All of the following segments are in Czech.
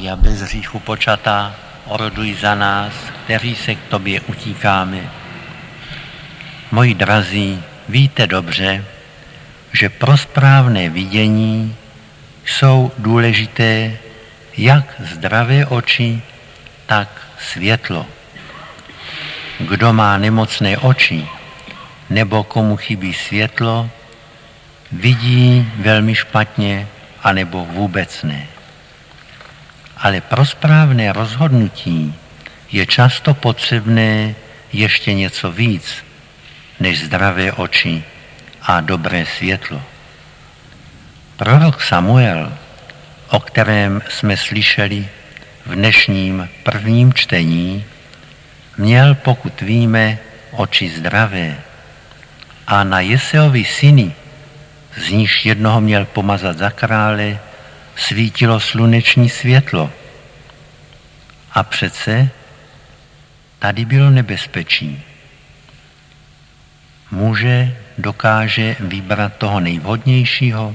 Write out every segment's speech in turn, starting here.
Mária bez hříchu počatá, oroduj za nás, kteří se k tobě utíkáme. Moji drazí, víte dobře, že pro správné vidění jsou důležité jak zdravé oči, tak světlo. Kdo má nemocné oči nebo komu chybí světlo, vidí velmi špatně anebo vůbec ne. Ale pro správné rozhodnutí je často potřebné ještě něco víc než zdravé oči a dobré světlo. Prorok Samuel, o kterém jsme slyšeli v dnešním prvním čtení, měl, pokud víme, oči zdravé a na Jeseovi syny, z níž jednoho měl pomazat za krále, svítilo sluneční světlo. A přece tady bylo nebezpečí. Muže dokáže vybrat toho nejvhodnějšího.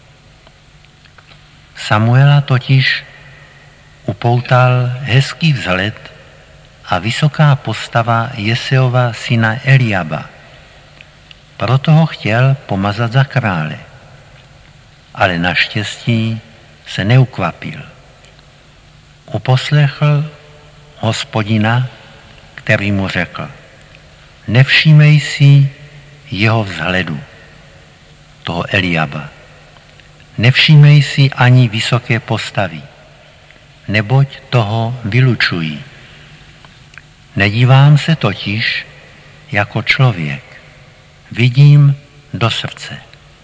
Samuela totiž upoutal hezký vzhled a vysoká postava Jeseova syna Eliaba. Proto ho chtěl pomazat za krále. Ale naštěstí se neukvapil. Uposlechl Hospodina, který mu řekl: nevšímej si jeho vzhledu, toho Eliaba. Nevšímej si ani vysoké postavy, neboť toho vylučují. Nedívám se totiž jako člověk, vidím do srdce.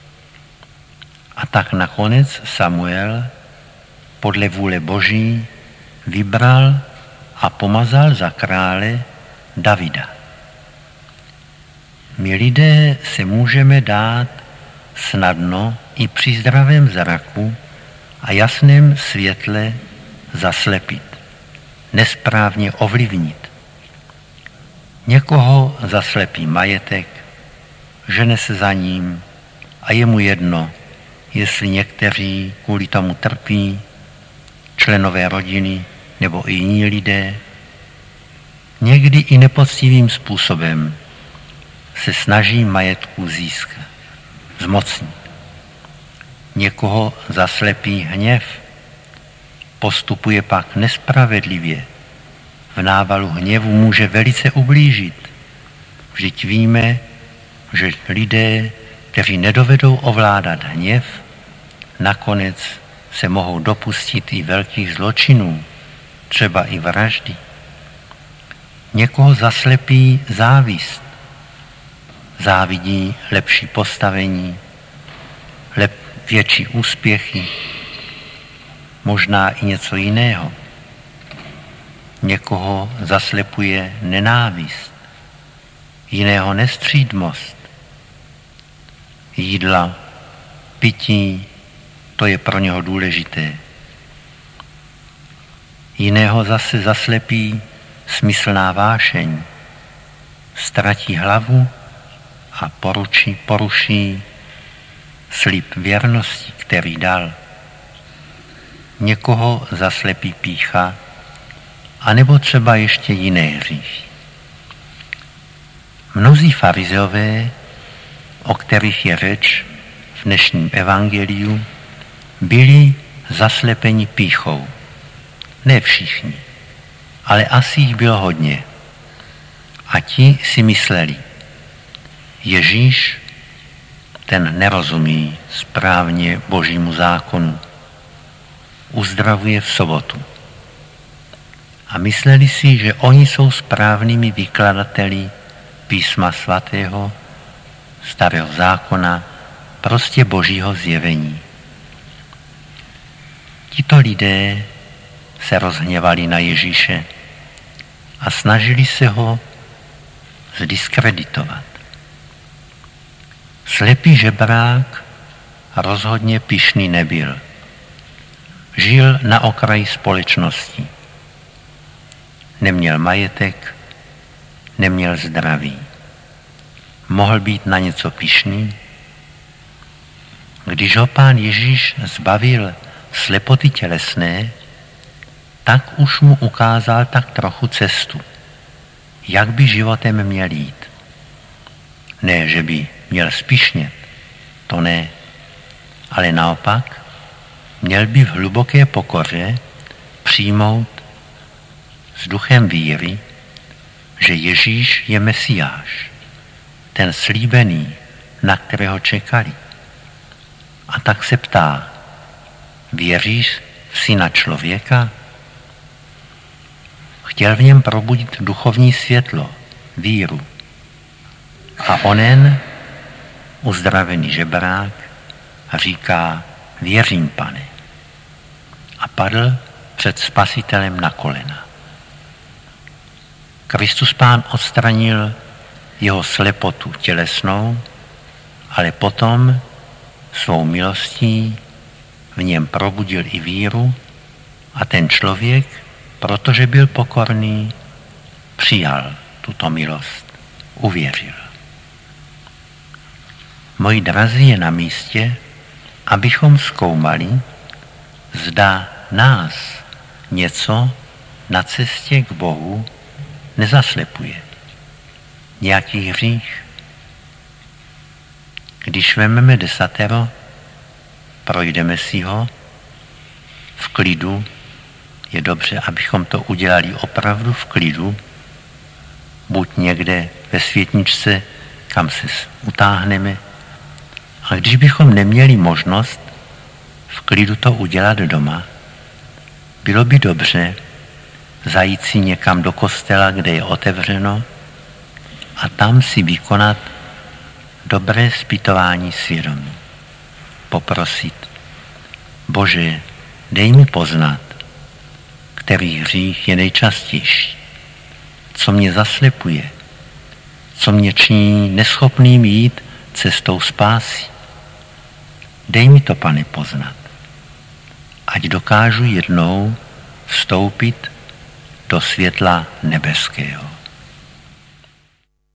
A tak nakonec Samuel podle vůle Boží vybral a pomazal za krále Davida. My lidé se můžeme dát snadno i při zdravém zraku a jasném světle zaslepit, nesprávně ovlivnit. Někoho zaslepí majetek, žene se za ním a je mu jedno, jestli někteří kvůli tomu trpí, členové rodiny nebo i jiní lidé. Někdy i nepoctivým způsobem se snaží majetku získat, zmocnit. Někoho zaslepí hněv, postupuje pak nespravedlivě. V návalu hněvu může velice ublížit. Vždyť víme, že lidé, kteří nedovedou ovládat hněv, nakonec se mohou dopustit i velkých zločinů, třeba i vraždy. Někoho zaslepí závist. Závidí lepší postavení, větší úspěchy, možná i něco jiného. Někoho zaslepuje nenávist, jiného nestřídmost. Jídla, pití, to je pro něho důležité. Jiného zase zaslepí smyslná vášeň, ztratí hlavu a poruší slib věrnosti, který dal. Někoho zaslepí pýcha, anebo třeba ještě jiné hříchy. Mnozí farizeové, o kterých je řeč v dnešním evangeliu, byli zaslepeni pýchou. Ne všichni, ale asi jich bylo hodně. A ti si mysleli: Ježíš, ten nerozumí správně Božímu zákonu, uzdravuje v sobotu. A mysleli si, že oni jsou správnými vykladateli písma svatého, starého zákona, prostě Božího zjevení. Tito lidé se rozhněvali na Ježíše a snažili se ho zdiskreditovat. Slepý žebrák rozhodně pyšný nebyl. Žil na okraji společnosti. Neměl majetek, neměl zdraví. Mohl být na něco pyšný? Když ho Pán Ježíš zbavil slepoty tělesné, tak už mu ukázal tak trochu cestu, jak by životem měl jít. Ne, že by měl spíšnět, to ne, ale naopak měl by v hluboké pokoře přijmout s duchem víry, že Ježíš je Mesiáš, ten slíbený, na kterého čekali. A tak se ptá, věříš v Syna člověka? Chtěl v něm probudit duchovní světlo, víru. A onen, uzdravený žebrák, říká, věřím, Pane. A padl před Spasitelem na kolena. Kristus Pán odstranil jeho slepotu tělesnou, ale potom svou milostí v něm probudil i víru a ten člověk, protože byl pokorný, přijal tuto milost, uvěřil. Moji drazí, je na místě, abychom zkoumali, zda nás něco na cestě k Bohu nezaslepuje. Nějaký hřích. Když vezmeme 10, projdeme si ho v klidu. Je dobře, abychom to udělali opravdu v klidu, buď někde ve světničce, kam se utáhneme. A když bychom neměli možnost v klidu to udělat doma, bylo by dobře zajít si někam do kostela, kde je otevřeno, a tam si vykonat dobré zpytování svědomí. Poprosit, Bože, dej mi poznat, který hřích je nejčastější, co mě zaslepuje, co mě činí neschopným jít cestou spásy. Dej mi to, Pane, poznat, ať dokážu jednou vstoupit do světla nebeského.